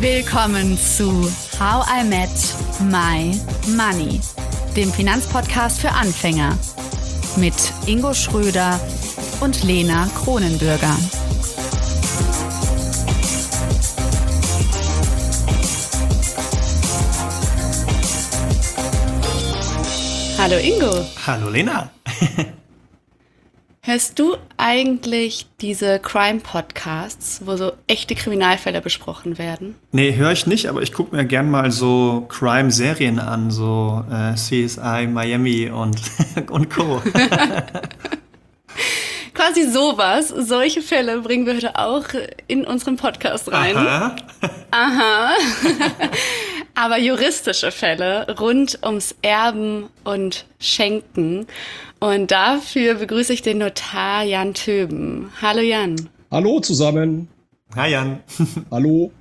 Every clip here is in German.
Willkommen zu How I Met My Money, dem Finanzpodcast für Anfänger mit Ingo Schröder und Lena Kronenbürger. Hallo Ingo. Hallo Lena. Hörst du eigentlich diese Crime-Podcasts, wo so echte Kriminalfälle besprochen werden? Nee, höre ich nicht, aber ich gucke mir gern mal so Crime-Serien an, so CSI Miami und Co. Quasi sowas. Solche Fälle bringen wir heute auch in unseren Podcast rein. Aha. Aber juristische Fälle rund ums Erben und Schenken. Und dafür begrüße ich den Notar Jan Töben. Hallo Jan. Hallo zusammen. Hi Jan. Hallo.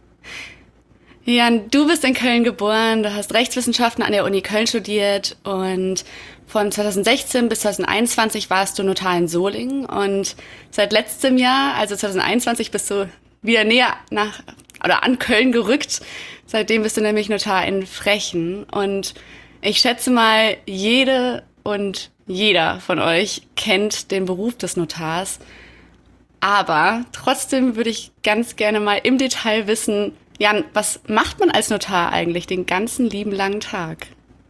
Jan, du bist in Köln geboren, du hast Rechtswissenschaften an der Uni Köln studiert und von 2016 bis 2021 warst du Notar in Solingen und seit letztem Jahr, also 2021, bist du wieder näher an Köln gerückt. Seitdem bist du nämlich Notar in Frechen und ich schätze mal, jede und jeder von euch kennt den Beruf des Notars. Aber trotzdem würde ich ganz gerne mal im Detail wissen, Jan, was macht man als Notar eigentlich den ganzen lieben langen Tag?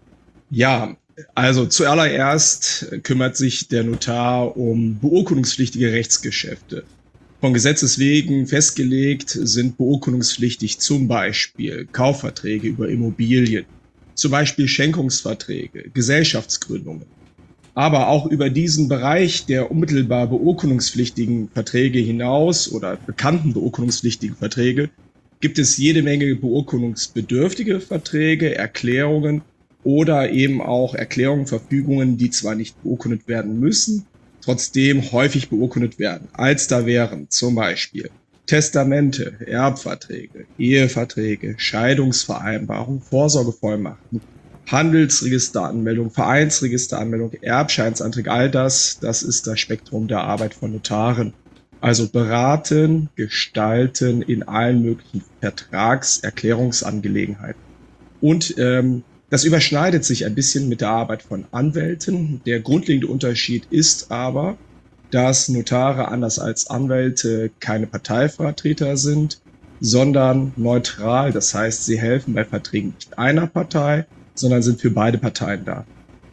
Ja, also zuallererst kümmert sich der Notar um beurkundungspflichtige Rechtsgeschäfte. Von Gesetzes wegen festgelegt sind beurkundungspflichtig zum Beispiel Kaufverträge über Immobilien, zum Beispiel Schenkungsverträge, Gesellschaftsgründungen. Aber auch über diesen Bereich der unmittelbar beurkundungspflichtigen Verträge hinaus oder bekannten beurkundungspflichtigen Verträge gibt es jede Menge beurkundungsbedürftige Verträge, Erklärungen oder eben auch Erklärungen, Verfügungen, die zwar nicht beurkundet werden müssen, trotzdem häufig beurkundet werden. Als da wären zum Beispiel Testamente, Erbverträge, Eheverträge, Scheidungsvereinbarungen, Vorsorgevollmachten, Handelsregisteranmeldung, Vereinsregisteranmeldung, Erbscheinsanträge, all das ist das Spektrum der Arbeit von Notaren. Also beraten, gestalten in allen möglichen Vertragserklärungsangelegenheiten. Und das überschneidet sich ein bisschen mit der Arbeit von Anwälten. Der grundlegende Unterschied ist aber, dass Notare anders als Anwälte keine Parteivertreter sind, sondern neutral. Das heißt, sie helfen bei Verträgen nicht einer Partei, sondern sind für beide Parteien da.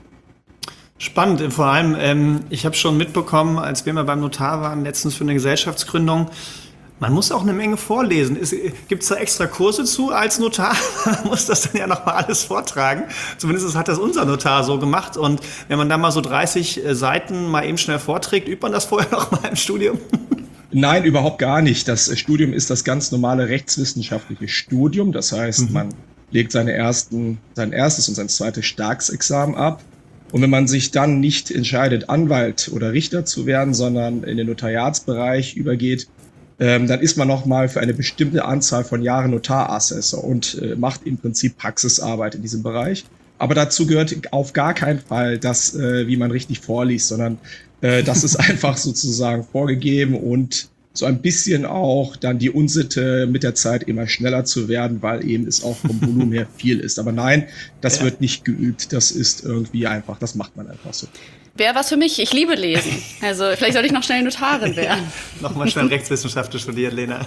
Spannend, vor allem, ich habe schon mitbekommen, als wir mal beim Notar waren, letztens für eine Gesellschaftsgründung, man muss auch eine Menge vorlesen. Gibt es da extra Kurse zu als Notar? Man muss das dann ja nochmal alles vortragen. Zumindest hat das unser Notar so gemacht. Und wenn man da mal so 30 Seiten mal eben schnell vorträgt, übt man das vorher noch mal im Studium? Nein, überhaupt gar nicht. Das Studium ist das ganz normale rechtswissenschaftliche Studium. Das heißt, man legt sein erstes und sein zweites Staatsexamen ab. Und wenn man sich dann nicht entscheidet, Anwalt oder Richter zu werden, sondern in den Notariatsbereich übergeht, dann ist man nochmal für eine bestimmte Anzahl von Jahren Notarassessor und macht im Prinzip Praxisarbeit in diesem Bereich. Aber dazu gehört auf gar keinen Fall das, wie man richtig vorliest, sondern das ist einfach sozusagen vorgegeben und so ein bisschen auch dann die Unsitte mit der Zeit immer schneller zu werden, weil eben es auch vom Volumen her viel ist. Aber nein, das wird nicht geübt. Das ist irgendwie einfach, das macht man einfach so. Wäre was für mich. Ich liebe Lesen. Also vielleicht sollte ich noch schnell Notarin werden. Nochmal schnell Rechtswissenschaft studieren, Lena.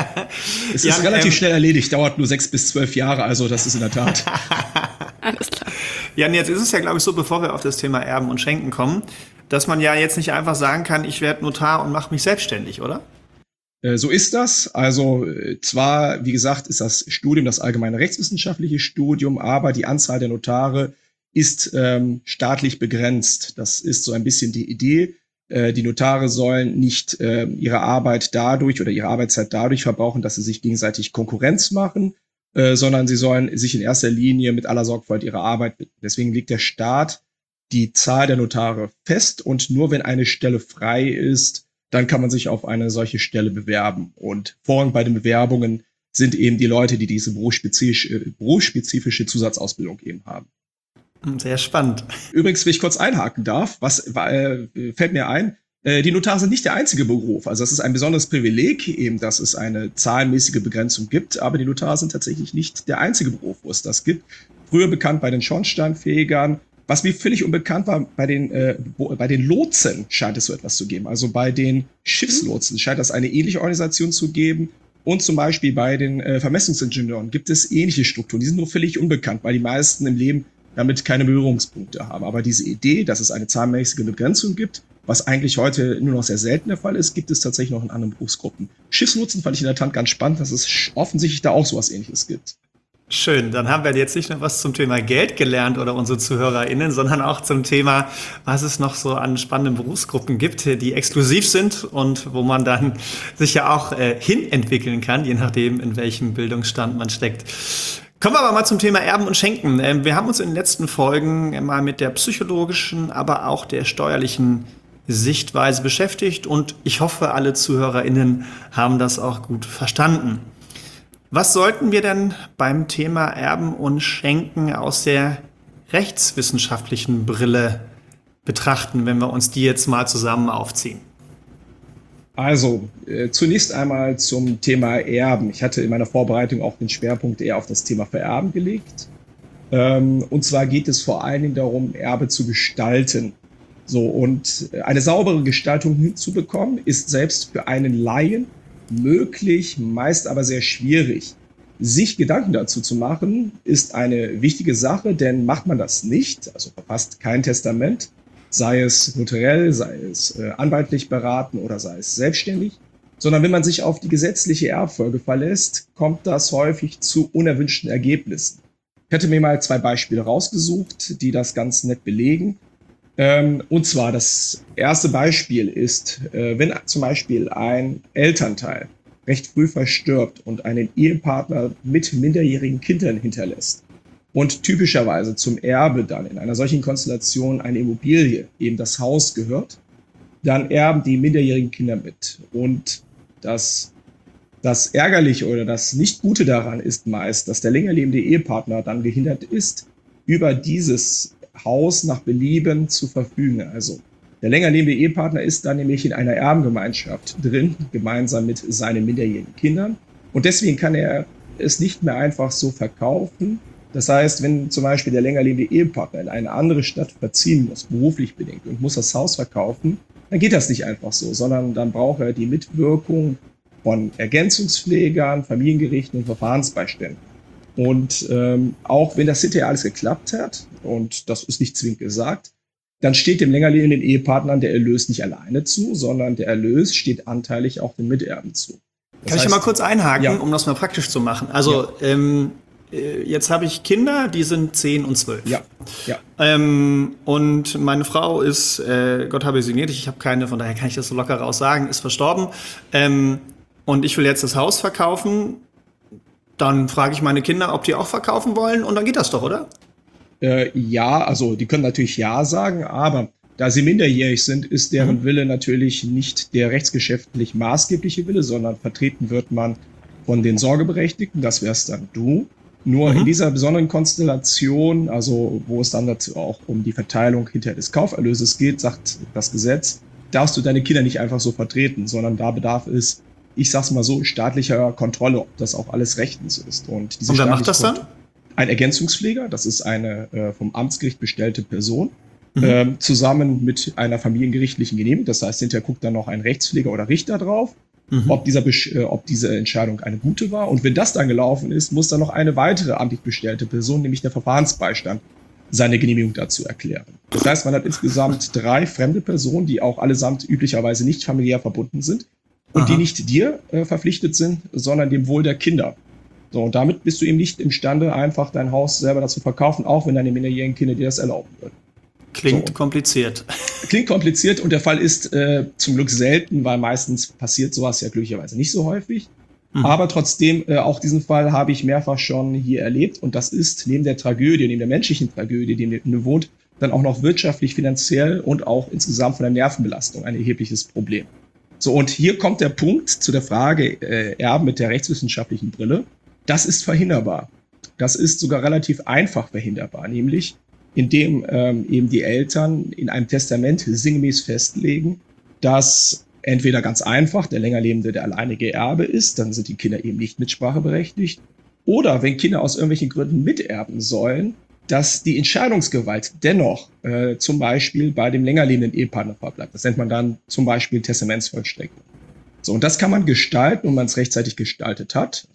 Es ist relativ schnell erledigt, dauert nur 6 bis 12 Jahre, also das ist in der Tat. Alles klar. Jan, jetzt ist es ja, glaube ich, so, bevor wir auf das Thema Erben und Schenken kommen, dass man ja jetzt nicht einfach sagen kann, ich werde Notar und mache mich selbstständig, oder? So ist das. Also zwar, wie gesagt, ist das Studium das allgemeine rechtswissenschaftliche Studium, aber die Anzahl der Notare ist staatlich begrenzt. Das ist so ein bisschen die Idee. Die Notare sollen nicht ihre Arbeit dadurch oder ihre Arbeitszeit dadurch verbrauchen, dass sie sich gegenseitig Konkurrenz machen, sondern sie sollen sich in erster Linie mit aller Sorgfalt ihrer Arbeit widmen. Deswegen legt der Staat die Zahl der Notare fest und nur wenn eine Stelle frei ist, dann kann man sich auf eine solche Stelle bewerben. Und Vorrang bei den Bewerbungen sind eben die Leute, die diese berufsspezifische Zusatzausbildung eben haben. Sehr spannend. Übrigens, wenn ich kurz einhaken darf, fällt mir ein, Die Notare sind nicht der einzige Beruf. Also das ist ein besonderes Privileg, eben, dass es eine zahlenmäßige Begrenzung gibt. Aber die Notare sind tatsächlich nicht der einzige Beruf, wo es das gibt. Früher bekannt bei den Schornsteinfegern. Was mir völlig unbekannt war, bei den Lotsen scheint es so etwas zu geben. Also bei den Schiffslotsen scheint es eine ähnliche Organisation zu geben. Und zum Beispiel bei den Vermessungsingenieuren gibt es ähnliche Strukturen. Die sind nur völlig unbekannt, weil die meisten im Leben damit keine Berührungspunkte haben. Aber diese Idee, dass es eine zahlenmäßige Begrenzung gibt, was eigentlich heute nur noch sehr selten der Fall ist, gibt es tatsächlich noch in anderen Berufsgruppen. Schiffslotsen fand ich in der Tat ganz spannend, dass es offensichtlich da auch sowas Ähnliches gibt. Schön, dann haben wir jetzt nicht nur was zum Thema Geld gelernt oder unsere ZuhörerInnen, sondern auch zum Thema, was es noch so an spannenden Berufsgruppen gibt, die exklusiv sind und wo man dann sich ja auch hinentwickeln kann, je nachdem, in welchem Bildungsstand man steckt. Kommen wir aber mal zum Thema Erben und Schenken. Wir haben uns in den letzten Folgen mal mit der psychologischen, aber auch der steuerlichen Sichtweise beschäftigt und ich hoffe, alle ZuhörerInnen haben das auch gut verstanden. Was sollten wir denn beim Thema Erben und Schenken aus der rechtswissenschaftlichen Brille betrachten, wenn wir uns die jetzt mal zusammen aufziehen? Also, zunächst einmal zum Thema Erben. Ich hatte in meiner Vorbereitung auch den Schwerpunkt eher auf das Thema Vererben gelegt. Und zwar geht es vor allen Dingen darum, Erbe zu gestalten. So, und eine saubere Gestaltung hinzubekommen, ist selbst für einen Laien möglich, meist aber sehr schwierig. Sich Gedanken dazu zu machen, ist eine wichtige Sache, denn macht man das nicht, also verfasst kein Testament, sei es notariell, sei es anwaltlich beraten oder sei es selbstständig, sondern wenn man sich auf die gesetzliche Erbfolge verlässt, kommt das häufig zu unerwünschten Ergebnissen. Ich hatte mir mal 2 Beispiele rausgesucht, die das ganz nett belegen. Und zwar das erste Beispiel ist, wenn zum Beispiel ein Elternteil recht früh verstirbt und einen Ehepartner mit minderjährigen Kindern hinterlässt und typischerweise zum Erbe dann in einer solchen Konstellation eine Immobilie, eben das Haus gehört, dann erben die minderjährigen Kinder mit. Und das Ärgerliche oder das Nicht-Gute daran ist meist, dass der länger lebende Ehepartner dann gehindert ist, über dieses Haus nach Belieben zu verfügen. Also der länger lebende Ehepartner ist dann nämlich in einer Erbengemeinschaft drin, gemeinsam mit seinen minderjährigen Kindern. Und deswegen kann er es nicht mehr einfach so verkaufen. Das heißt, wenn zum Beispiel der länger lebende Ehepartner in eine andere Stadt verziehen muss, beruflich bedingt, und muss das Haus verkaufen, dann geht das nicht einfach so, sondern dann braucht er die Mitwirkung von Ergänzungspflegern, Familiengerichten und Verfahrensbeiständen. Und auch wenn das hinterher alles geklappt hat, und das ist nicht zwingend gesagt, dann steht dem länger lebenden Ehepartnern der Erlös nicht alleine zu, sondern der Erlös steht anteilig auch den Miterben zu. Kann ich ja mal kurz einhaken, um das mal praktisch zu machen? Also jetzt habe ich Kinder, die sind 10 und 12. Und meine Frau ist, Gott habe sie gnädig, ich habe keine, von daher kann ich das so locker raus sagen, ist verstorben. Und ich will jetzt das Haus verkaufen. Dann frage ich meine Kinder, ob die auch verkaufen wollen und dann geht das doch, oder? Ja, also die können natürlich ja sagen, aber da sie minderjährig sind, ist deren Wille natürlich nicht der rechtsgeschäftlich maßgebliche Wille, sondern vertreten wird man von den Sorgeberechtigten, das wär's dann du. Nur in dieser besonderen Konstellation, also wo es dann dazu auch um die Verteilung hinterher des Kauferlöses geht, sagt das Gesetz, darfst du deine Kinder nicht einfach so vertreten, sondern da bedarf es, ich sag's mal so, staatlicher Kontrolle, ob das auch alles rechtens ist. Und wer macht das dann? Ein Ergänzungspfleger, das ist eine vom Amtsgericht bestellte Person, zusammen mit einer familiengerichtlichen Genehmigung. Das heißt, hinterher guckt dann noch ein Rechtspfleger oder Richter drauf, ob diese Entscheidung eine gute war. Und wenn das dann gelaufen ist, muss dann noch eine weitere amtlich bestellte Person, nämlich der Verfahrensbeistand, seine Genehmigung dazu erklären. Das heißt, man hat insgesamt 3 fremde Personen, die auch allesamt üblicherweise nicht familiär verbunden sind und die nicht dir verpflichtet sind, sondern dem Wohl der Kinder. So, und damit bist du eben nicht imstande, einfach dein Haus selber dazu verkaufen, auch wenn deine minderjährigen Kinder dir das erlauben würden. Klingt kompliziert. Klingt kompliziert und der Fall ist zum Glück selten, weil meistens passiert sowas ja glücklicherweise nicht so häufig. Aber trotzdem, auch diesen Fall habe ich mehrfach schon hier erlebt und das ist neben der Tragödie, neben der menschlichen Tragödie, die in wohnt, dann auch noch wirtschaftlich, finanziell und auch insgesamt von der Nervenbelastung ein erhebliches Problem. So, und hier kommt der Punkt zu der Frage Erben mit der rechtswissenschaftlichen Brille. Das ist verhinderbar. Das ist sogar relativ einfach verhinderbar, nämlich indem eben die Eltern in einem Testament sinngemäß festlegen, dass entweder ganz einfach der länger lebende der alleinige Erbe ist, dann sind die Kinder eben nicht mitspracheberechtigt. Oder wenn Kinder aus irgendwelchen Gründen miterben sollen, dass die Entscheidungsgewalt dennoch zum Beispiel bei dem länger lebenden Ehepartner verbleibt. Das nennt man dann zum Beispiel Testamentsvollstreckung. So, und das kann man gestalten, und man es rechtzeitig gestaltet hat,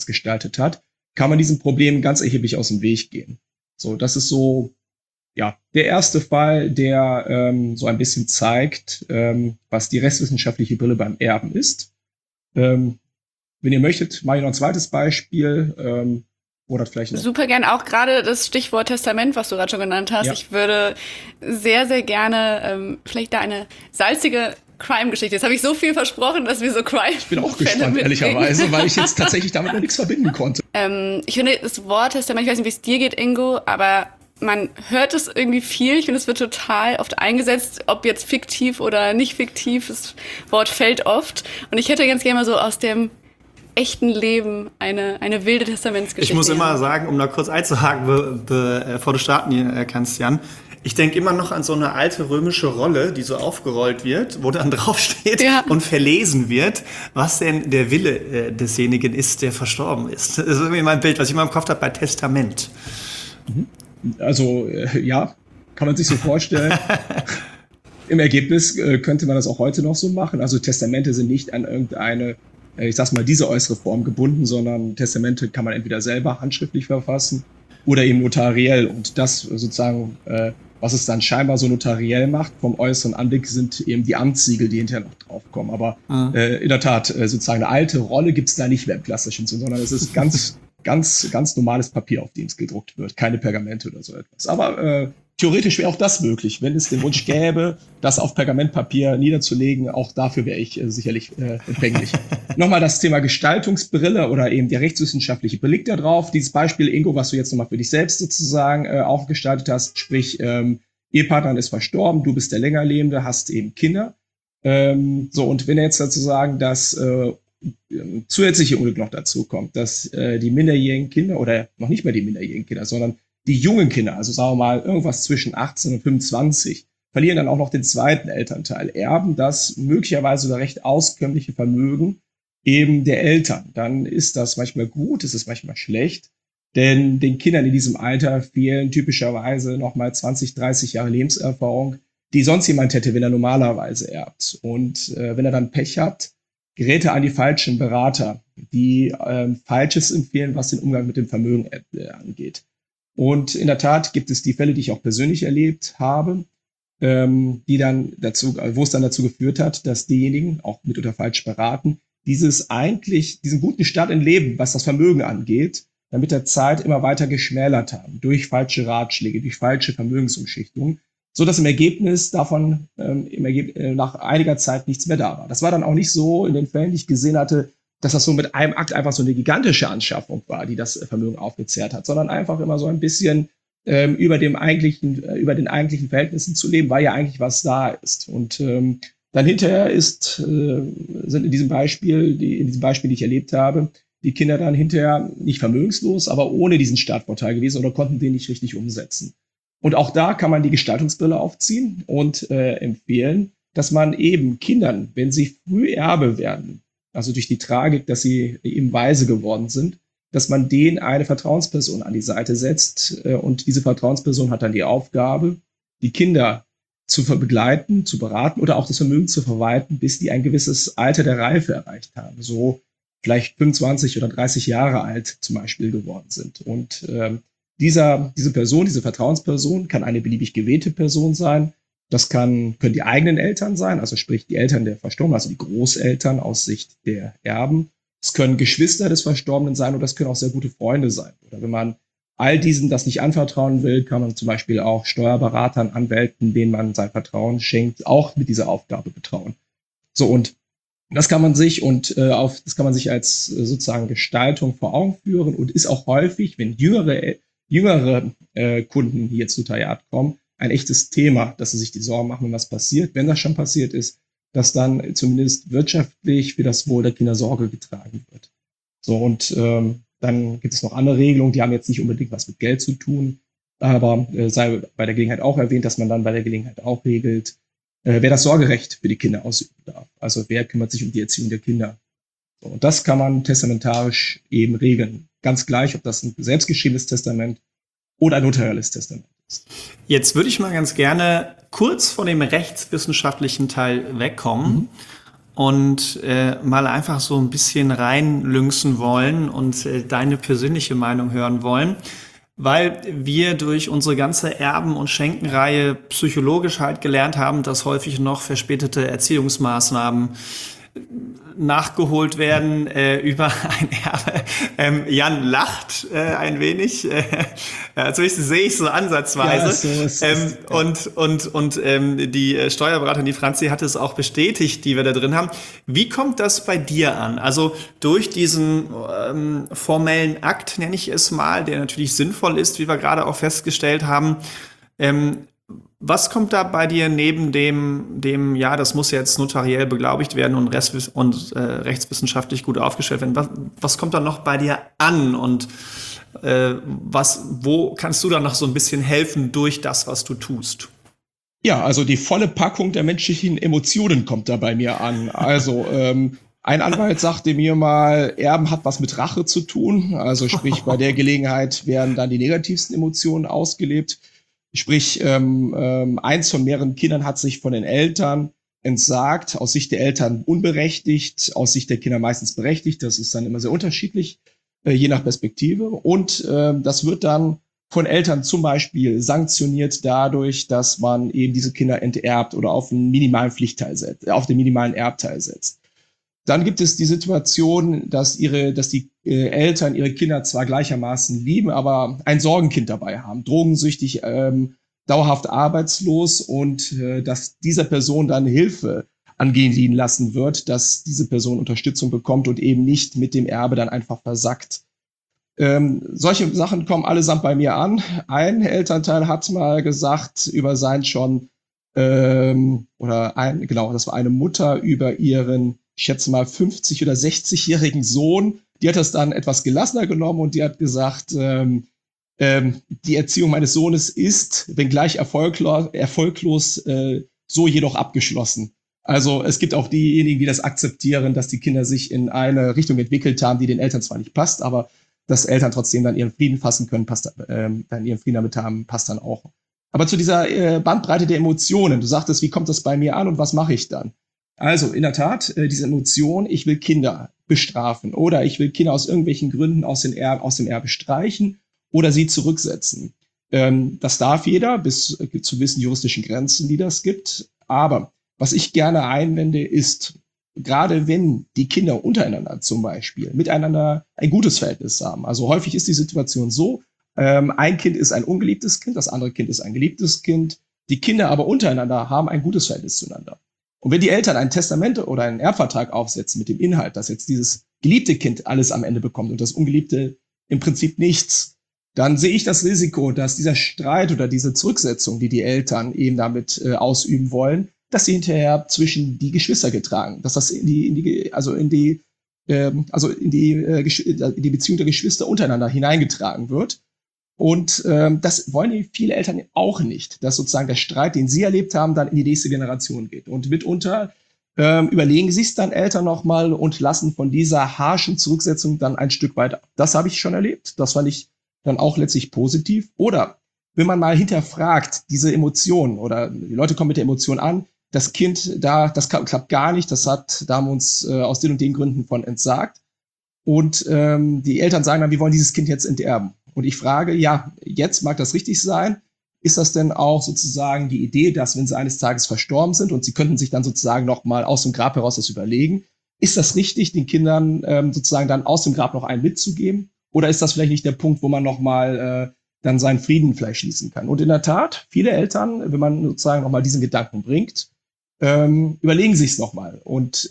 kann man diesem Problem ganz erheblich aus dem Weg gehen. So, das ist so, ja, der erste Fall, der so ein bisschen zeigt, was die rechtswissenschaftliche Brille beim Erben ist. Wenn ihr möchtet, mache ich noch ein zweites Beispiel. Oder vielleicht noch. Super gern, auch gerade das Stichwort Testament, was du gerade schon genannt hast. Ja. Ich würde sehr, sehr gerne vielleicht da eine salzige Crime-Geschichte. Jetzt habe ich so viel versprochen, dass wir so Crime. Ich bin auch gespannt, ehrlicherweise, weil ich jetzt tatsächlich damit noch nichts verbinden konnte. Ich finde das Wort Testament, ich weiß nicht, wie es dir geht, Ingo, aber man hört es irgendwie viel. Ich finde, es wird total oft eingesetzt, ob jetzt fiktiv oder nicht fiktiv. Das Wort fällt oft. Und ich hätte ganz gerne mal so aus dem echten Leben eine wilde Testamentsgeschichte. Ich muss immer sagen, um da kurz einzuhaken, bevor du starten kannst, Jan, ich denke immer noch an so eine alte römische Rolle, die so aufgerollt wird, wo dann draufsteht und verlesen wird, was denn der Wille desjenigen ist, der verstorben ist. Das ist irgendwie mein Bild, was ich immer im Kopf habe bei Testament. Also, ja, kann man sich so vorstellen. Im Ergebnis könnte man das auch heute noch so machen. Also Testamente sind nicht an irgendeine, ich sag's mal, diese äußere Form gebunden, sondern Testamente kann man entweder selber handschriftlich verfassen oder eben notariell. Und das sozusagen, was es dann scheinbar so notariell macht vom äußeren Anblick, sind eben die Amtssiegel, die hinterher noch draufkommen. Aber in der Tat, sozusagen eine alte Rolle gibt's da nicht mehr im klassischen Sinn, sondern es ist ganz normales Papier, auf dem es gedruckt wird. Keine Pergamente oder so etwas. Aber theoretisch wäre auch das möglich, wenn es den Wunsch gäbe, das auf Pergamentpapier niederzulegen. Auch dafür wäre ich sicherlich empfänglich. Nochmal das Thema Gestaltungsbrille oder eben der rechtswissenschaftliche Blick da drauf. Dieses Beispiel, Ingo, was du jetzt nochmal für dich selbst sozusagen auch gestaltet hast, sprich, Ehepartner ist verstorben, du bist der Längerlebende, hast eben Kinder. So, und wenn jetzt sozusagen das zusätzliche Unglück noch dazu kommt, dass die minderjährigen Kinder oder noch nicht mehr die minderjährigen Kinder, sondern die jungen Kinder, also sagen wir mal irgendwas zwischen 18 und 25, verlieren dann auch noch den zweiten Elternteil, erben das möglicherweise oder recht auskömmliche Vermögen eben der Eltern. Dann ist das manchmal gut, ist es manchmal schlecht, denn den Kindern in diesem Alter fehlen typischerweise nochmal 20, 30 Jahre Lebenserfahrung, die sonst jemand hätte, wenn er normalerweise erbt. Und wenn er dann Pech hat, gerät er an die falschen Berater, die Falsches empfehlen, was den Umgang mit dem Vermögen angeht. Und in der Tat gibt es die Fälle, die ich auch persönlich erlebt habe, die dann wo es dann dazu geführt hat, dass diejenigen, auch mitunter falsch beraten, diesen guten Start im Leben, was das Vermögen angeht, dann mit der Zeit immer weiter geschmälert haben, durch falsche Ratschläge, durch falsche Vermögensumschichtungen, so dass im Ergebnis davon nach einiger Zeit nichts mehr da war. Das war dann auch nicht so in den Fällen, die ich gesehen hatte, dass das so mit einem Akt einfach so eine gigantische Anschaffung war, die das Vermögen aufgezehrt hat, sondern einfach immer so ein bisschen über den eigentlichen Verhältnissen zu leben, weil ja eigentlich was da ist. Und dann hinterher sind in diesem Beispiel, die ich erlebt habe, die Kinder dann hinterher nicht vermögenslos, aber ohne diesen Startvorteil gewesen oder konnten den nicht richtig umsetzen. Und auch da kann man die Gestaltungsbrille aufziehen und empfehlen, dass man eben Kindern, wenn sie früh Erbe werden, also durch die Tragik, dass sie eben Waise geworden sind, dass man denen eine Vertrauensperson an die Seite setzt. Und diese Vertrauensperson hat dann die Aufgabe, die Kinder zu begleiten, zu beraten oder auch das Vermögen zu verwalten, bis die ein gewisses Alter der Reife erreicht haben. So vielleicht 25 oder 30 Jahre alt zum Beispiel geworden sind. Und diese Person, diese Vertrauensperson kann eine beliebig gewählte Person sein. Das können die eigenen Eltern sein, also sprich die Eltern der Verstorbenen, also die Großeltern aus Sicht der Erben. Es können Geschwister des Verstorbenen sein oder das können auch sehr gute Freunde sein. Oder wenn man all diesen das nicht anvertrauen will, kann man zum Beispiel auch Steuerberatern, Anwälten, denen man sein Vertrauen schenkt, auch mit dieser Aufgabe betrauen. So, und das kann man sich als sozusagen Gestaltung vor Augen führen und ist auch häufig, wenn jüngere Kunden hier ins Notariat kommen, ein echtes Thema, dass sie sich die Sorgen machen, wenn was passiert. Wenn das schon passiert ist, dass dann zumindest wirtschaftlich für das Wohl der Kinder Sorge getragen wird. So, und dann gibt es noch andere Regelungen, die haben jetzt nicht unbedingt was mit Geld zu tun, aber sei bei der Gelegenheit auch erwähnt, dass man dann bei der Gelegenheit auch regelt, wer das Sorgerecht für die Kinder ausüben darf. Also wer kümmert sich um die Erziehung der Kinder. So, und das kann man testamentarisch eben regeln. Ganz gleich, ob das ein selbstgeschriebenes Testament oder ein notarielles Testament ist. Jetzt würde ich mal ganz gerne kurz von dem rechtswissenschaftlichen Teil wegkommen und mal einfach so ein bisschen reinlünxen wollen und deine persönliche Meinung hören wollen, weil wir durch unsere ganze Erben- und Schenkenreihe psychologisch halt gelernt haben, dass häufig noch verspätete Erziehungsmaßnahmen nachgeholt werden über ein Erbe. Jan lacht ein wenig, also sehe ich so ansatzweise. Ja, und die Steuerberaterin, die Franzi, hatte es auch bestätigt, die wir da drin haben. Wie kommt das bei dir an? Also durch diesen formellen Akt, nenne ich es mal, der natürlich sinnvoll ist, wie wir gerade auch festgestellt haben. Was kommt da bei dir neben dem, ja, das muss jetzt notariell beglaubigt werden und rechtswissenschaftlich gut aufgestellt werden? Was kommt da noch bei dir an und wo kannst du dann noch so ein bisschen helfen durch das, was du tust? Ja, also die volle Packung der menschlichen Emotionen kommt da bei mir an. Also ein Anwalt sagte mir mal, Erben hat was mit Rache zu tun. Also sprich, bei der Gelegenheit werden dann die negativsten Emotionen ausgelebt. Sprich, eins von mehreren Kindern hat sich von den Eltern entsagt, aus Sicht der Eltern unberechtigt, aus Sicht der Kinder meistens berechtigt. Das ist dann immer sehr unterschiedlich, je nach Perspektive. Und das wird dann von Eltern zum Beispiel sanktioniert dadurch, dass man eben diese Kinder enterbt oder auf einen minimalen Pflichtteil setzt, auf den minimalen Erbteil setzt. Dann gibt es die Situation, dass die Eltern ihre Kinder zwar gleichermaßen lieben, aber ein Sorgenkind dabei haben, drogensüchtig, dauerhaft arbeitslos und dass dieser Person dann Hilfe angehen lassen wird, dass diese Person Unterstützung bekommt und eben nicht mit dem Erbe dann einfach versackt. Solche Sachen kommen allesamt bei mir an. Ein Elternteil hat mal gesagt über sein schon, das war eine Mutter über ihren, ich schätze mal 50- oder 60-jährigen Sohn, die hat das dann etwas gelassener genommen und die hat gesagt, die Erziehung meines Sohnes ist, wenngleich erfolglos, so jedoch abgeschlossen. Also es gibt auch diejenigen, die das akzeptieren, dass die Kinder sich in eine Richtung entwickelt haben, die den Eltern zwar nicht passt, aber dass Eltern trotzdem dann ihren Frieden fassen können, dann ihren Frieden damit haben, passt dann auch. Aber zu dieser Bandbreite der Emotionen, du sagtest, wie kommt das bei mir an und was mache ich dann? Also in der Tat, diese Emotion, ich will Kinder bestrafen oder ich will Kinder aus irgendwelchen Gründen aus dem Erbe streichen oder sie zurücksetzen. Das darf jeder bis zu gewissen juristischen Grenzen, die das gibt. Aber was ich gerne einwende, ist, gerade wenn die Kinder untereinander zum Beispiel miteinander ein gutes Verhältnis haben. Also häufig ist die Situation so, ein Kind ist ein ungeliebtes Kind, das andere Kind ist ein geliebtes Kind. Die Kinder aber untereinander haben ein gutes Verhältnis zueinander. Und wenn die Eltern ein Testament oder einen Erbvertrag aufsetzen mit dem Inhalt, dass jetzt dieses geliebte Kind alles am Ende bekommt und das Ungeliebte im Prinzip nichts, dann sehe ich das Risiko, dass dieser Streit oder diese Zurücksetzung, die die Eltern eben damit ausüben wollen, dass sie hinterher zwischen die Geschwister getragen, dass das in die Beziehung der Geschwister untereinander hineingetragen wird. Und das wollen viele Eltern auch nicht, dass sozusagen der Streit, den sie erlebt haben, dann in die nächste Generation geht. Und mitunter überlegen sich es dann Eltern nochmal und lassen von dieser harschen Zurücksetzung dann ein Stück weit ab. Das habe ich schon erlebt. Das fand ich dann auch letztlich positiv. Oder wenn man mal hinterfragt, diese Emotionen oder die Leute kommen mit der Emotion an, das Kind das klappt gar nicht, da haben wir uns aus den und den Gründen von entsagt. Und die Eltern sagen dann, wir wollen dieses Kind jetzt enterben. Und ich frage, ja, jetzt mag das richtig sein. Ist das denn auch sozusagen die Idee, dass wenn sie eines Tages verstorben sind und sie könnten sich dann sozusagen noch mal aus dem Grab heraus das überlegen, ist das richtig, den Kindern sozusagen dann aus dem Grab noch einen mitzugeben? Oder ist das vielleicht nicht der Punkt, wo man noch mal dann seinen Frieden vielleicht schließen kann? Und in der Tat, viele Eltern, wenn man sozusagen noch mal diesen Gedanken bringt, überlegen sich es noch mal und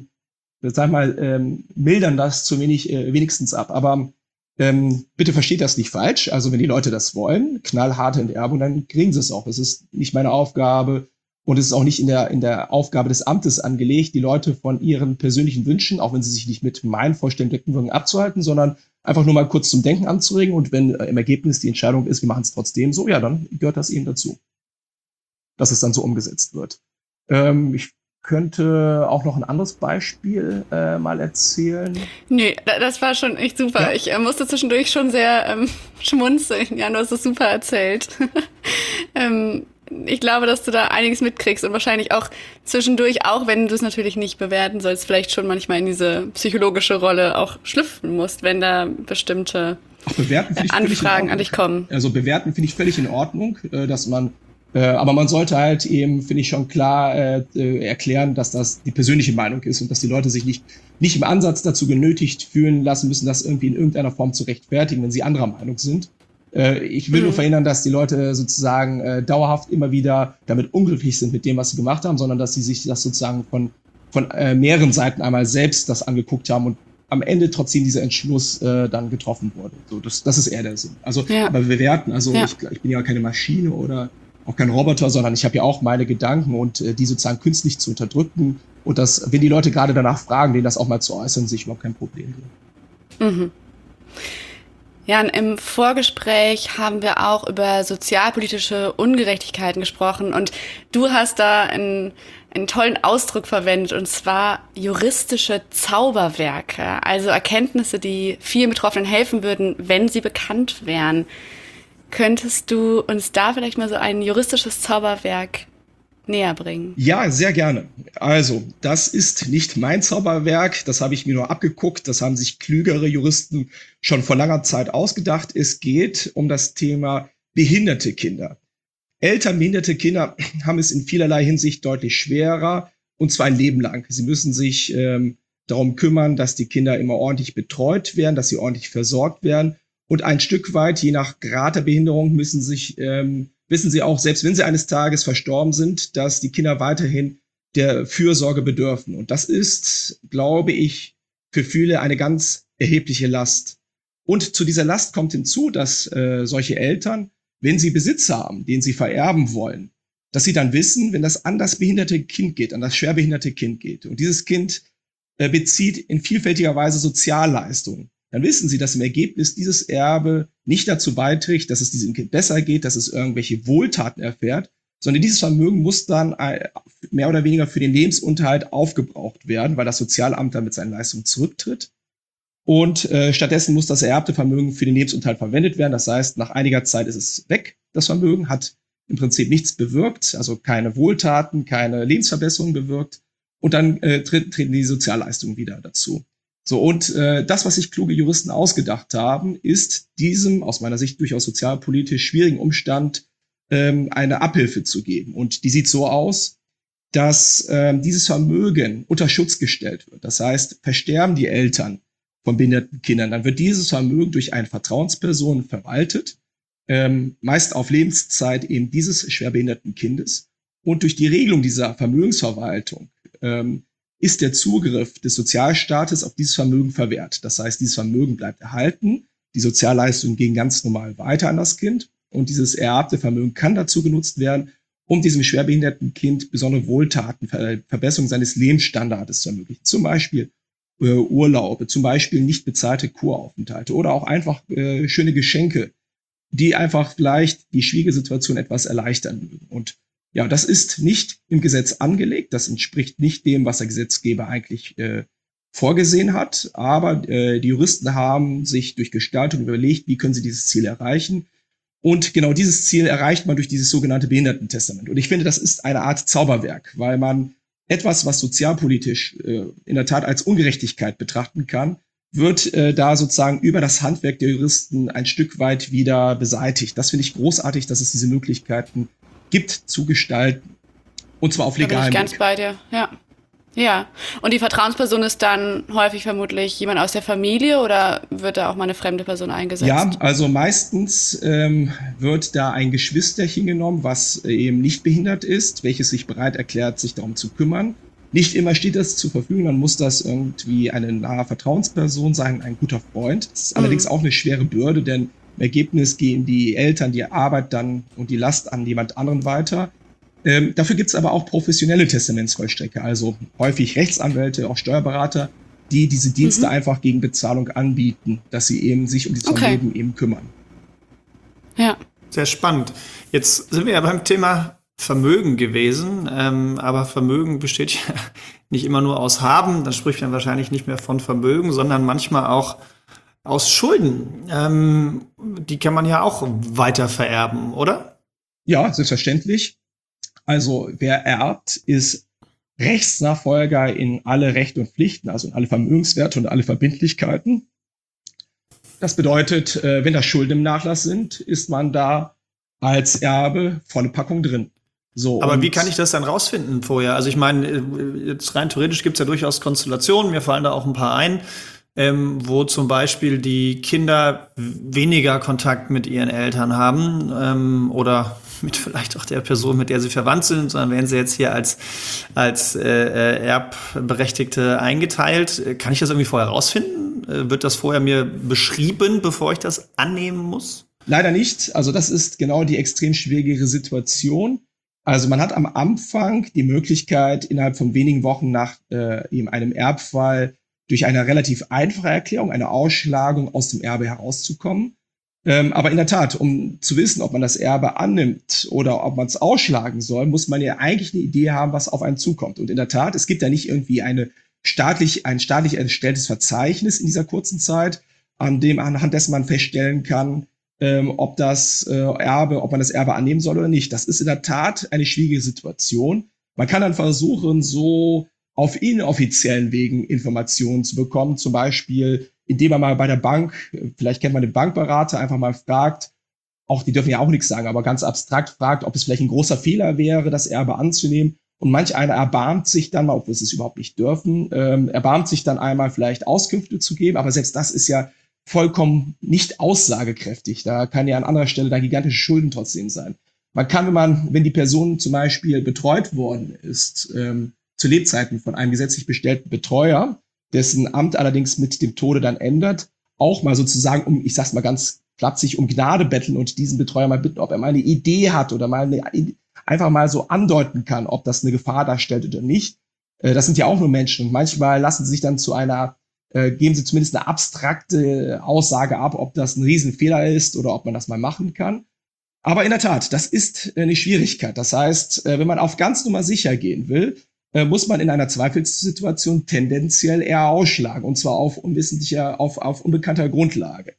mildern das wenigstens ab. Aber bitte versteht das nicht falsch. Also wenn die Leute das wollen, knallharte Enterbung, dann kriegen sie es auch. Es ist nicht meine Aufgabe und es ist auch nicht in der Aufgabe des Amtes angelegt, die Leute von ihren persönlichen Wünschen, auch wenn sie sich nicht mit meinen Vorstellungen wirken, abzuhalten, sondern einfach nur mal kurz zum Denken anzuregen. Und wenn im Ergebnis die Entscheidung ist, wir machen es trotzdem so, ja, dann gehört das eben dazu, dass es dann so umgesetzt wird. Ich könnte auch noch ein anderes Beispiel mal erzählen. Nee, das war schon echt super. Ich musste zwischendurch schon sehr schmunzeln. Ja, du hast es super erzählt. Ich glaube, dass du da einiges mitkriegst und wahrscheinlich auch zwischendurch, auch wenn du es natürlich nicht bewerten sollst, vielleicht schon manchmal in diese psychologische Rolle auch schlüpfen musst, wenn da bestimmte Anfragen an dich kommen. Also bewerten finde ich völlig in Ordnung, dass man aber man sollte halt eben, finde ich, schon klar erklären, dass das die persönliche Meinung ist und dass die Leute sich nicht im Ansatz dazu genötigt fühlen lassen müssen, das irgendwie in irgendeiner Form zu rechtfertigen, wenn sie anderer Meinung sind. Ich will nur verhindern, dass die Leute sozusagen dauerhaft immer wieder damit unglücklich sind mit dem, was sie gemacht haben, sondern dass sie sich das sozusagen von mehreren Seiten einmal selbst das angeguckt haben und am Ende trotzdem dieser Entschluss dann getroffen wurde. So, das ist eher der Sinn. Also, aber bewerten, also ich bin ja keine Maschine oder auch kein Roboter, sondern ich habe ja auch meine Gedanken und die sozusagen künstlich zu unterdrücken und das, wenn die Leute gerade danach fragen, denen das auch mal zu äußern, sehe ich überhaupt kein Problem. Mhm. Ja, und im Vorgespräch haben wir auch über sozialpolitische Ungerechtigkeiten gesprochen und du hast da einen tollen Ausdruck verwendet, und zwar juristische Zauberwerke, also Erkenntnisse, die vielen Betroffenen helfen würden, wenn sie bekannt wären. Könntest du uns da vielleicht mal so ein juristisches Zauberwerk näher bringen? Ja, sehr gerne. Also, das ist nicht mein Zauberwerk, das habe ich mir nur abgeguckt, das haben sich klügere Juristen schon vor langer Zeit ausgedacht. Es geht um das Thema behinderte Kinder. Eltern behinderte Kinder haben es in vielerlei Hinsicht deutlich schwerer, und zwar ein Leben lang. Sie müssen sich darum kümmern, dass die Kinder immer ordentlich betreut werden, dass sie ordentlich versorgt werden. Und ein Stück weit, je nach Grad der Behinderung, wissen sie auch, selbst wenn sie eines Tages verstorben sind, dass die Kinder weiterhin der Fürsorge bedürfen. Und das ist, glaube ich, für viele eine ganz erhebliche Last. Und zu dieser Last kommt hinzu, dass solche Eltern, wenn sie Besitz haben, den sie vererben wollen, dass sie dann wissen, wenn das an das behinderte Kind geht, an das schwerbehinderte Kind geht, und dieses Kind bezieht in vielfältiger Weise Sozialleistungen, dann wissen sie, dass im Ergebnis dieses Erbe nicht dazu beiträgt, dass es diesem Kind besser geht, dass es irgendwelche Wohltaten erfährt, sondern dieses Vermögen muss dann mehr oder weniger für den Lebensunterhalt aufgebraucht werden, weil das Sozialamt dann mit seinen Leistungen zurücktritt. Und stattdessen muss das ererbte Vermögen für den Lebensunterhalt verwendet werden. Das heißt, nach einiger Zeit ist es weg, das Vermögen, hat im Prinzip nichts bewirkt, also keine Wohltaten, keine Lebensverbesserungen bewirkt. Und dann treten die Sozialleistungen wieder dazu. So, und das, was sich kluge Juristen ausgedacht haben, ist diesem aus meiner Sicht durchaus sozialpolitisch schwierigen Umstand eine Abhilfe zu geben. Und die sieht so aus, dass dieses Vermögen unter Schutz gestellt wird. Das heißt, versterben die Eltern von behinderten Kindern, dann wird dieses Vermögen durch eine Vertrauensperson verwaltet, meist auf Lebenszeit eben dieses schwerbehinderten Kindes. Und durch die Regelung dieser Vermögensverwaltung ist der Zugriff des Sozialstaates auf dieses Vermögen verwehrt. Das heißt, dieses Vermögen bleibt erhalten, die Sozialleistungen gehen ganz normal weiter an das Kind und dieses ererbte Vermögen kann dazu genutzt werden, um diesem schwerbehinderten Kind besondere Wohltaten, Verbesserung seines Lebensstandards zu ermöglichen. Zum Beispiel Urlaube, zum Beispiel nicht bezahlte Kuraufenthalte oder auch einfach schöne Geschenke, die einfach vielleicht die schwierige Situation etwas erleichtern mögen. Und ja, das ist nicht im Gesetz angelegt, das entspricht nicht dem, was der Gesetzgeber eigentlich vorgesehen hat, aber die Juristen haben sich durch Gestaltung überlegt, wie können sie dieses Ziel erreichen. Und genau dieses Ziel erreicht man durch dieses sogenannte Behindertentestament. Und ich finde, das ist eine Art Zauberwerk, weil man etwas, was sozialpolitisch in der Tat als Ungerechtigkeit betrachten kann, wird da sozusagen über das Handwerk der Juristen ein Stück weit wieder beseitigt. Das finde ich großartig, dass es diese Möglichkeiten gibt zu gestalten. Und zwar auf legalem Weg. Da bin ich ganz bei dir, ja. Ja, und die Vertrauensperson ist dann häufig vermutlich jemand aus der Familie oder wird da auch mal eine fremde Person eingesetzt? Ja, also meistens wird da ein Geschwisterchen genommen, was eben nicht behindert ist, welches sich bereit erklärt, sich darum zu kümmern. Nicht immer steht das zur Verfügung, dann muss das irgendwie eine nahe Vertrauensperson sein, ein guter Freund. Das ist allerdings auch eine schwere Bürde, denn im Ergebnis gehen die Eltern die Arbeit dann und die Last an jemand anderen weiter. Dafür gibt es aber auch professionelle Testamentsvollstrecker, also häufig Rechtsanwälte, auch Steuerberater, die diese Dienste einfach gegen Bezahlung anbieten, dass sie eben sich um dieses Vermögen eben kümmern. Ja. Sehr spannend. Jetzt sind wir ja beim Thema Vermögen gewesen. Aber Vermögen besteht ja nicht immer nur aus Haben. Dann spricht man wahrscheinlich nicht mehr von Vermögen, sondern manchmal auch aus Schulden. Die kann man ja auch weiter vererben, oder? Ja, selbstverständlich. Also wer erbt, ist Rechtsnachfolger in alle Rechte und Pflichten, also in alle Vermögenswerte und alle Verbindlichkeiten. Das bedeutet, wenn da Schulden im Nachlass sind, ist man da als Erbe volle Packung drin. So, Aber wie kann ich das dann rausfinden vorher? Also ich meine, jetzt rein theoretisch gibt es ja durchaus Konstellationen, mir fallen da auch ein paar ein, wo zum Beispiel die Kinder weniger Kontakt mit ihren Eltern haben oder mit vielleicht auch der Person, mit der sie verwandt sind, sondern werden sie jetzt hier als Erbberechtigte eingeteilt. Kann ich das irgendwie vorher rausfinden? Wird das vorher mir beschrieben, bevor ich das annehmen muss? Leider nicht. Also das ist genau die extrem schwierige Situation. Also man hat am Anfang die Möglichkeit, innerhalb von wenigen Wochen nach eben einem Erbfall durch eine relativ einfache Erklärung, eine Ausschlagung aus dem Erbe herauszukommen. Aber in der Tat, um zu wissen, ob man das Erbe annimmt oder ob man es ausschlagen soll, muss man ja eigentlich eine Idee haben, was auf einen zukommt. Und in der Tat, es gibt ja nicht irgendwie ein staatlich erstelltes Verzeichnis in dieser kurzen Zeit, anhand dessen man feststellen kann, ob ob man das Erbe annehmen soll oder nicht. Das ist in der Tat eine schwierige Situation. Man kann dann versuchen, so auf inoffiziellen Wegen Informationen zu bekommen, zum Beispiel, indem man mal bei der Bank, vielleicht kennt man den Bankberater, einfach mal fragt, auch die dürfen ja auch nichts sagen, aber ganz abstrakt fragt, ob es vielleicht ein großer Fehler wäre, das Erbe anzunehmen. Und manch einer erbarmt sich dann mal, obwohl sie es überhaupt nicht dürfen, erbarmt sich dann einmal vielleicht Auskünfte zu geben, aber selbst das ist ja vollkommen nicht aussagekräftig. Da kann ja an anderer Stelle dann gigantische Schulden trotzdem sein. Man kann, wenn die Person zum Beispiel betreut worden ist, zu Lebzeiten von einem gesetzlich bestellten Betreuer, dessen Amt allerdings mit dem Tode dann ändert, auch mal sozusagen, ich sag's mal ganz flapsig, um Gnade betteln und diesen Betreuer mal bitten, ob er mal eine Idee hat oder einfach mal so andeuten kann, ob das eine Gefahr darstellt oder nicht. Das sind ja auch nur Menschen und manchmal lassen sie sich dann geben sie zumindest eine abstrakte Aussage ab, ob das ein Riesenfehler ist oder ob man das mal machen kann. Aber in der Tat, das ist eine Schwierigkeit. Das heißt, wenn man auf ganz Nummer sicher gehen will, muss man in einer Zweifelssituation tendenziell eher ausschlagen, und zwar auf unbekannter Grundlage.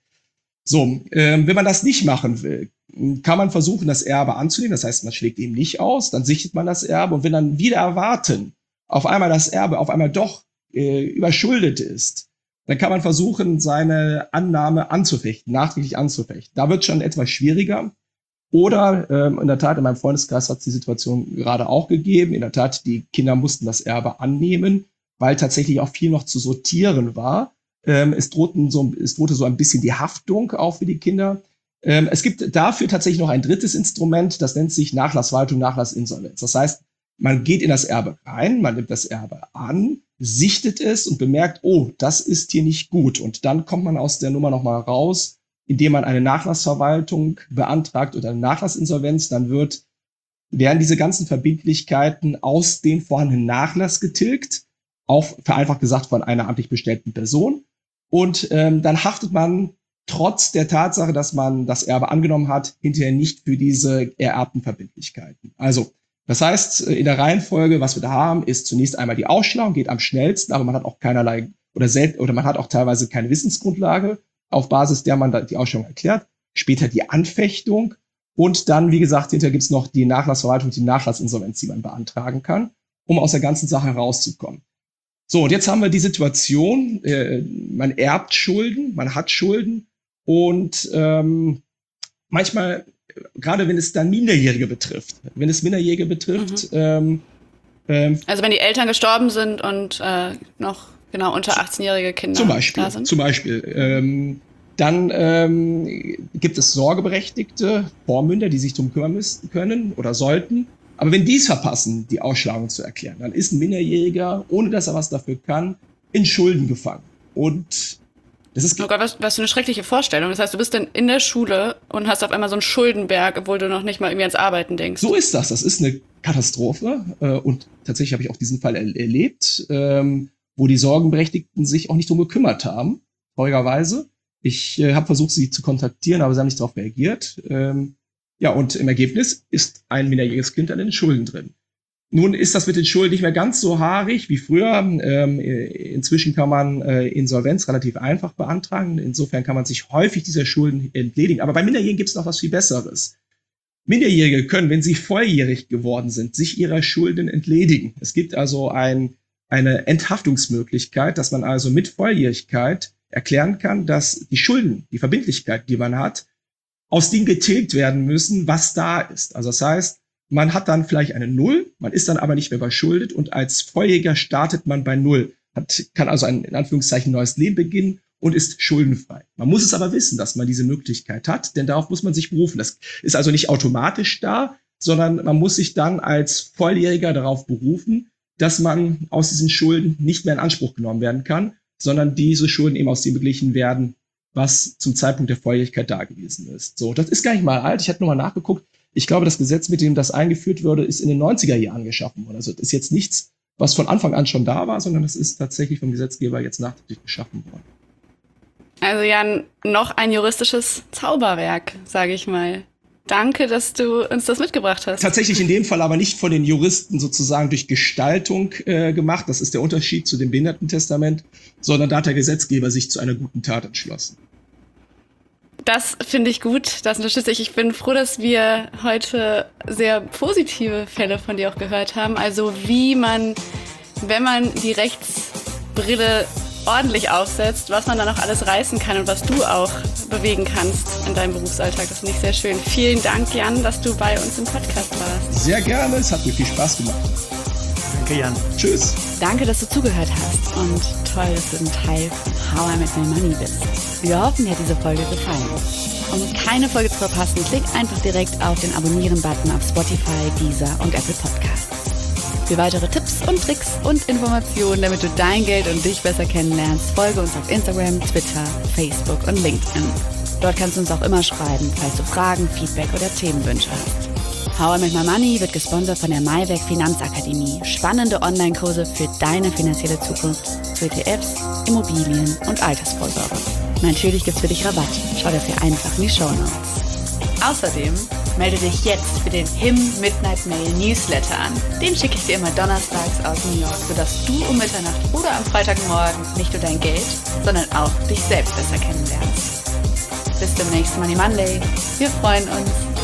So, wenn man das nicht machen will, kann man versuchen, das Erbe anzunehmen. Das heißt, man schlägt eben nicht aus, dann sichtet man das Erbe und wenn dann wieder erwarten, auf einmal das Erbe auf einmal doch überschuldet ist, dann kann man versuchen, seine Annahme anzufechten, nachträglich anzufechten. Da wird es schon etwas schwieriger. Oder in der Tat, in meinem Freundeskreis hat es die Situation gerade auch gegeben. In der Tat, die Kinder mussten das Erbe annehmen, weil tatsächlich auch viel noch zu sortieren war. Es drohte so ein bisschen die Haftung auch für die Kinder. Es gibt dafür tatsächlich noch ein drittes Instrument, das nennt sich Nachlassverwaltung, Nachlassinsolvenz. Das heißt, man geht in das Erbe rein, man nimmt das Erbe an, sichtet es und bemerkt, oh, das ist hier nicht gut. Und dann kommt man aus der Nummer nochmal raus, indem man eine Nachlassverwaltung beantragt oder eine Nachlassinsolvenz. Dann werden diese ganzen Verbindlichkeiten aus dem vorhandenen Nachlass getilgt, auch vereinfacht gesagt von einer amtlich bestellten Person. Und dann haftet man trotz der Tatsache, dass man das Erbe angenommen hat, hinterher nicht für diese ererbten Verbindlichkeiten. Also das heißt, in der Reihenfolge, was wir da haben, ist zunächst einmal die Ausschlagung, geht am schnellsten, aber man hat auch keinerlei oder man hat auch teilweise keine Wissensgrundlage, auf Basis der man die Ausschlagung erklärt. Später die Anfechtung und dann, wie gesagt, hinterher gibt's noch die Nachlassverwaltung, die Nachlassinsolvenz, die man beantragen kann, um aus der ganzen Sache herauszukommen. So, und jetzt haben wir die Situation, man erbt Schulden, man hat Schulden und manchmal, gerade wenn es dann Minderjährige betrifft, also wenn die Eltern gestorben sind und noch genau unter 18-jährige Kinder da sind. Zum Beispiel. Dann gibt es sorgeberechtigte Vormünder, die sich darum kümmern können oder sollten. Aber wenn die es verpassen, die Ausschlagung zu erklären, dann ist ein Minderjähriger, ohne dass er was dafür kann, in Schulden gefangen. Und das ist... Oh Gott, was für eine schreckliche Vorstellung. Das heißt, du bist dann in der Schule und hast auf einmal so einen Schuldenberg, obwohl du noch nicht mal irgendwie ans Arbeiten denkst. So ist das. Das ist eine Katastrophe. Und tatsächlich habe ich auch diesen Fall erlebt, wo die Sorgenberechtigten sich auch nicht drum gekümmert haben, traurigerweise. Ich habe versucht, sie zu kontaktieren, aber sie haben nicht darauf reagiert. Ja, und im Ergebnis ist ein minderjähriges Kind dann in den Schulden drin. Nun ist das mit den Schulden nicht mehr ganz so haarig wie früher. Inzwischen kann man Insolvenz relativ einfach beantragen. Insofern kann man sich häufig dieser Schulden entledigen. Aber bei Minderjährigen gibt es noch was viel Besseres. Minderjährige können, wenn sie volljährig geworden sind, sich ihrer Schulden entledigen. Es gibt also eine Enthaftungsmöglichkeit, dass man also mit Volljährigkeit erklären kann, dass die Schulden, die Verbindlichkeit, die man hat, aus dem getilgt werden müssen, was da ist. Also das heißt, man hat dann vielleicht eine Null, man ist dann aber nicht mehr überschuldet und als Volljähriger startet man bei Null, kann also ein in Anführungszeichen neues Leben beginnen und ist schuldenfrei. Man muss es aber wissen, dass man diese Möglichkeit hat, denn darauf muss man sich berufen. Das ist also nicht automatisch da, sondern man muss sich dann als Volljähriger darauf berufen, dass man aus diesen Schulden nicht mehr in Anspruch genommen werden kann, sondern diese Schulden eben aus dem beglichen werden, was zum Zeitpunkt der Volljährigkeit da gewesen ist. So, das ist gar nicht mal alt. Ich hatte nochmal nachgeguckt. Ich glaube, das Gesetz, mit dem das eingeführt wurde, ist in den 90er Jahren geschaffen worden. Also das ist jetzt nichts, was von Anfang an schon da war, sondern das ist tatsächlich vom Gesetzgeber jetzt nachträglich geschaffen worden. Also Jan, noch ein juristisches Zauberwerk, sage ich mal. Danke, dass du uns das mitgebracht hast. Tatsächlich in dem Fall aber nicht von den Juristen sozusagen durch Gestaltung gemacht. Das ist der Unterschied zu dem Behindertentestament, sondern da hat der Gesetzgeber sich zu einer guten Tat entschlossen. Das finde ich gut, das unterstütze ich. Ich bin froh, dass wir heute sehr positive Fälle von dir auch gehört haben. Also wie man, wenn man die Rechtsbrille ordentlich aufsetzt, was man da noch alles reißen kann und was du auch bewegen kannst in deinem Berufsalltag. Das finde ich sehr schön. Vielen Dank, Jan, dass du bei uns im Podcast warst. Sehr gerne, es hat mir viel Spaß gemacht. Danke, Jan. Tschüss. Danke, dass du zugehört hast und toll, dass du ein Teil von How I Met My Money bist. Wir hoffen, dir hat diese Folge gefallen. Um keine Folge zu verpassen, klick einfach direkt auf den Abonnieren-Button auf Spotify, Deezer und Apple Podcasts. Für weitere Tipps und Tricks und Informationen, damit du dein Geld und dich besser kennenlernst, folge uns auf Instagram, Twitter, Facebook und LinkedIn. Dort kannst du uns auch immer schreiben, falls du Fragen, Feedback oder Themenwünsche hast. How I Met My Money wird gesponsert von der Maiwerk Finanzakademie. Spannende Online-Kurse für deine finanzielle Zukunft, zu ETFs, Immobilien und Altersvorsorge. Natürlich gibt's für dich Rabatt. Schau dafür einfach in die Shownotes. Außerdem melde dich jetzt für den HIM Midnight Mail Newsletter an. Den schicke ich dir immer donnerstags aus New York, sodass du um Mitternacht oder am Freitagmorgen nicht nur dein Geld, sondern auch dich selbst besser kennenlernst. Bis zum nächsten Money Monday. Wir freuen uns.